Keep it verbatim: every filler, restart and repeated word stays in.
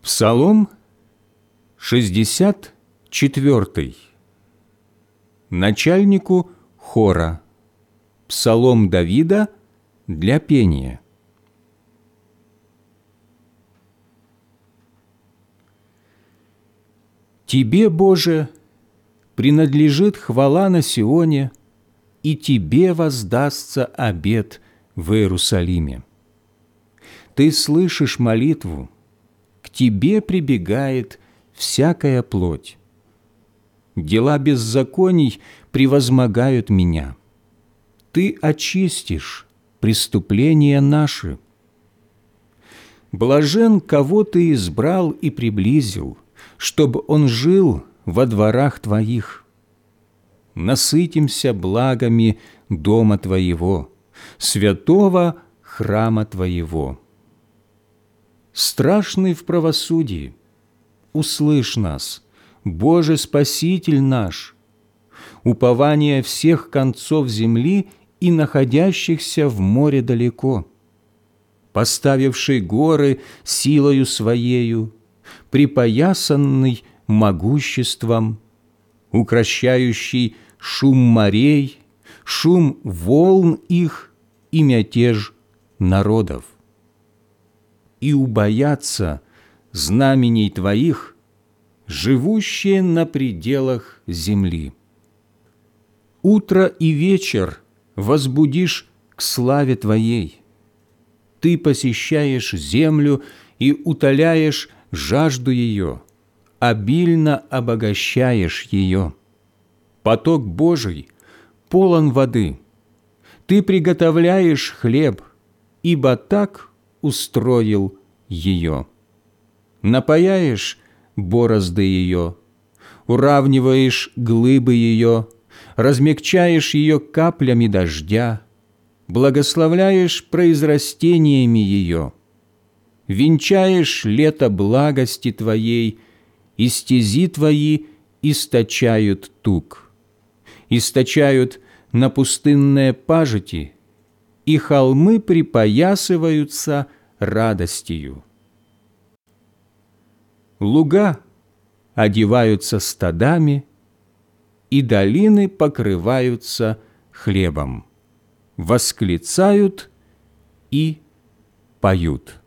Псалом шестьдесят четвёртый. Начальнику хора. Псалом Давида для пения. Тебе, Боже, принадлежит хвала на Сионе, и Тебе воздастся обет в Иерусалиме. Ты слышишь молитву, к Тебе прибегает всякая плоть. Дела беззаконий превозмогают меня. Ты очистишь преступления наши. Блажен, кого Ты избрал и приблизил, чтобы он жил во дворах Твоих. Насытимся благами дома Твоего, святого храма Твоего. Страшный в правосудии, услышь нас, Боже Спаситель наш, упование всех концов земли и находящихся в море далеко, поставивший горы силою Своею, припоясанный могуществом, укрощающий шум морей, шум волн их и мятеж народов. И убоятся знамений Твоих, живущие на пределах земли. Утро и вечер возбудишь к славе Твоей. Ты посещаешь землю и утоляешь жажду ее, обильно обогащаешь ее. Поток Божий полон воды. Ты приготовляешь хлеб, ибо так устроил ее. Напояешь борозды ее, уравниваешь глыбы ее, размягчаешь ее каплями дождя, благословляешь произрастениями ее, венчаешь лето благости Твоей, и стези Твои источают тук, источают на пустынные пажити, и холмы припоясываются радостью. Луга одеваются стадами, и долины покрываются хлебом, восклицают и поют.